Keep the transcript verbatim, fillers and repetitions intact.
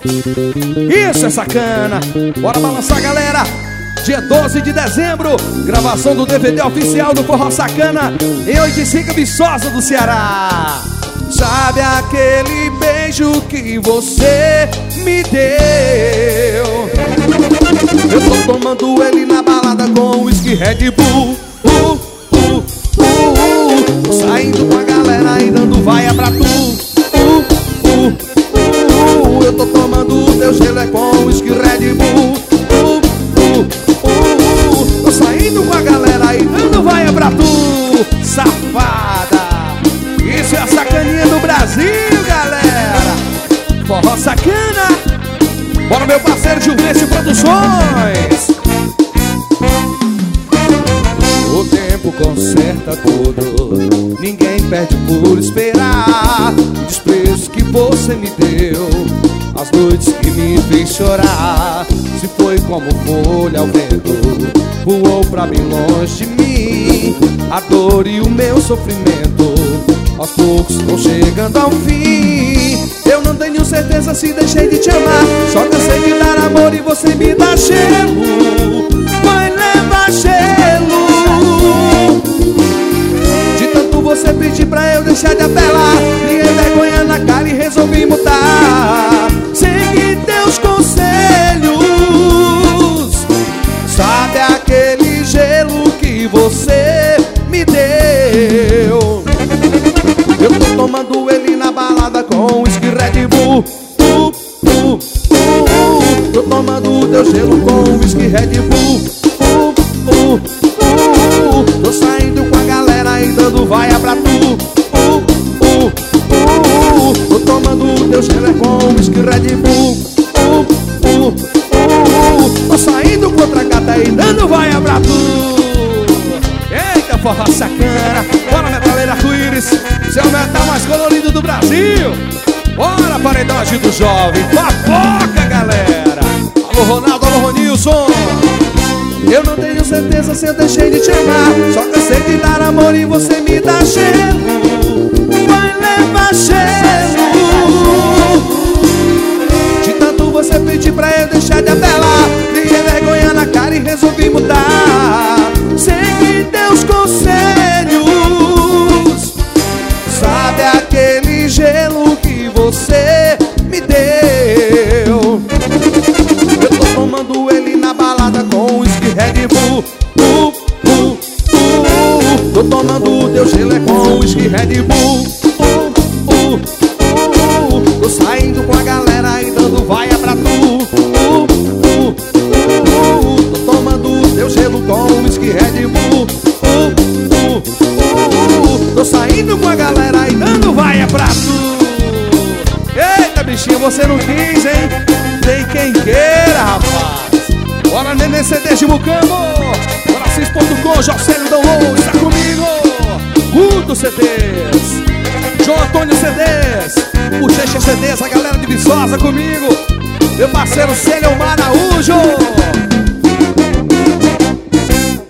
Isso é sacana. Bora balançar, galera. Dia doze de dezembro, gravação do D V D oficial do Forró Sacana em oitenta e cinco, Viçosa do Ceará. Sabe aquele beijo que você me deu? Eu tô tomando ele na balada com whisky Red Bull. uh, uh, uh, uh. Tô saindo com a galera e dando vaia pra tu. uh, uh, uh, uh. Eu tô tomando o teu gelo é com whisky Red Bull. uh, uh, uh, uh. Tô saindo com a galera e dando vaia pra tu, safada. Isso é a sacaninha do Brasil, galera. Forró Sacana. Bora, meu parceiro Gilvencio Produções. O tempo conserta tudo, ninguém perde por esperar. O desprezo que você me deu, as noites que me fez chorar. Se foi como folha ao vento, voou pra bem longe de mim. A dor e o meu sofrimento aos poucos estão chegando ao fim. Eu não tenho certeza se deixei de te amar, só cansei de dar amor e você me dá gelo. Vai levar gelo. De tanto você pedir pra eu deixar de apelar, criei vergonha na cara e resolvi mudar. Segui teus conselhos. Sabe aquele gelo que você me deu? Eu tô tomando ele na balada com whisky Red Bull. uh, uh, uh, uh. Tô tomando o teu gelo com whisky Red Bull. uh, uh, uh, uh. Tô saindo com a galera e dando vaia pra tu. uh, uh, uh, uh. Tô tomando o teu gelo com whisky Red Bull. uh, uh, uh, uh. Tô saindo com outra gata e dando vaia pra tu. Eita, Forró Sacana. Bora, metaleira arco-íris, seu metal mais colorido do Brasil. Bora, paredagem do jovem. Papoca, galera. Alô, Ronaldo, alô, Ronilson. Eu não tenho certeza se eu deixei de te amar, só cansei de dar amor e você me dá gelo. Vai levar gelo. De tanto você pedir pra eu deixar de apelar, criei vergonha na cara e resolvi mudar. Segui teus conselhos. Sabe aquele gelo que você me deu? Eu tô tomando ele na balada com whisky Red Bull. uh, uh, uh, uh. Tô tomando o teu gelo é com whisky Red Bull. uh, uh, uh, uh. Tô saindo com a galera e dando vaia pra tu. uh, uh, uh, uh. Tô tomando o teu gelo com whisky Red Bull. uh, uh, uh, uh. Tô saindo com a galera e dando vaia pra tu. Eita, bichinho, você não quis, hein? Tem quem queira, rapaz. Bora, Nenê C Ds de Mucambo. Bora, seis ponto com, Jocélio Download, está comigo. Guto C Ds, João Antônio C Ds, o Checha C Ds, a galera de Viçosa comigo. Meu parceiro Célio Araújo.